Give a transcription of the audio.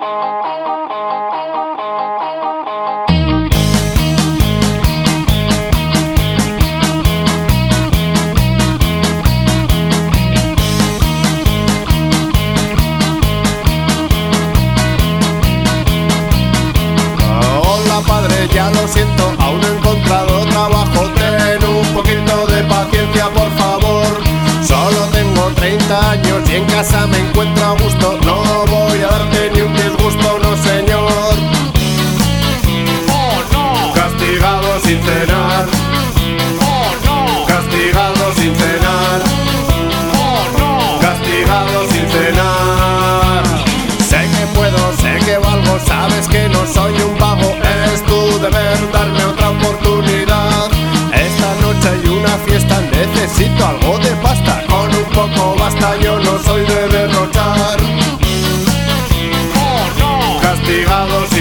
Ya lo siento, aún no he encontrado trabajo. Ten un poquito de paciencia, por favor. Solo tengo 30 años y en casa me encuentro a gusto. No voy a darte ni un disgusto, no señor. ¡Oh, no! Castigado sin cenar. ¡Oh, no! Castigado sin cenar. ¡Oh, no! Castigado sin cenar. Sé que puedo, sé que valgo, sabes que no soy un vago. Es tu deber darme otra oportunidad. Esta noche hay una fiesta, necesito algo de pasta. Con un poco basta, yo no soy de derrochar. ¡Oh, no! Castigado